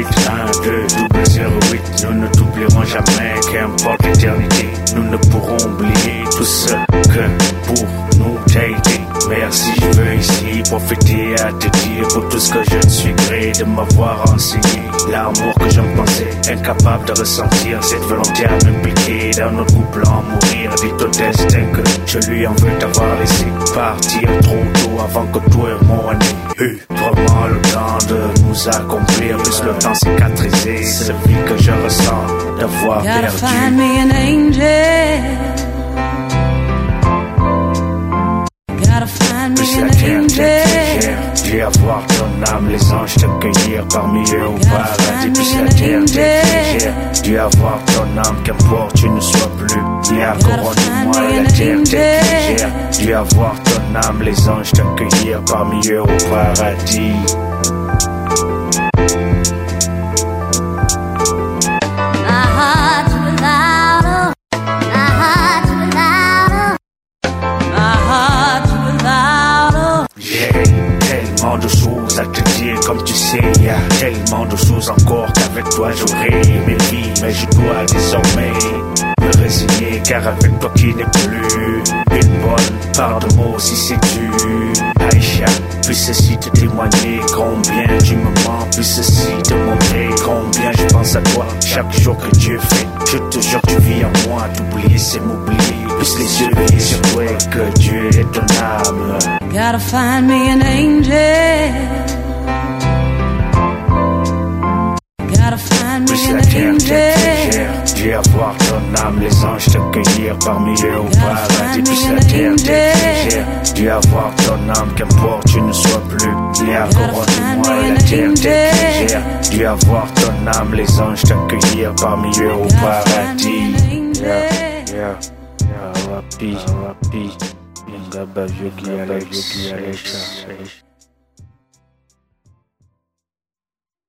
08, 1, 2, 008. Nous ne t'oublierons jamais, qu'importe l'éternité. Nous ne pourrons oublier tout ce que pour nous t'as été. Merci, je veux ici profiter à te dire pour tout ce que je suis gré de m'avoir enseigné. L'amour que je me pensais incapable de ressentir, cette volonté à m'impliquer dans notre couple, en mourir. Dites au destin que je lui en veux t'avoir laissé partir trop tôt avant que toi et moi n'ait eu vraiment le temps de nous accomplir. Plus le temps cicatriser ce vide que je ressens d'avoir perdu. Find me an angel. Plus la terre t'écrire, Dieu avoir ton âme, les anges t'accueillir parmi eux au paradis. Plus la terre t'écrire, Dieu avoir ton âme, qu'importe tu ne sois plus ni à couronne moi. La terre t'écrire, Dieu avoir ton âme, les anges t'accueillir parmi eux au paradis. De choses à te dire, comme tu sais, y a tellement de choses encore qu'avec toi j'aurais aimé vivre, mais je dois désormais me résigner, car avec toi qui n'est plus une bonne part de moi aussi c'est tu, Aïcha. Puis ceci te témoigner combien tu me mens, puis ceci te montrer combien je pense à toi chaque jour que Dieu fait. Je te jure tu vis en moi, t'oublier c'est m'oublier. Plus les yeux rivés sur toi que Dieu est ton âme. Gotta find me an angel. Gotta find me an angel. Dieu avoir ton âme, les anges t'accueillir parmi eux au paradis. Plus la terre t'écrire, Dieu avoir ton âme, qu'importe tu ne sois plus ni à couronne moi. La terre t'écrire, Dieu avoir ton âme, les anges t'accueillir parmi eux au paradis. Rapi, Yanga Bavio Alex.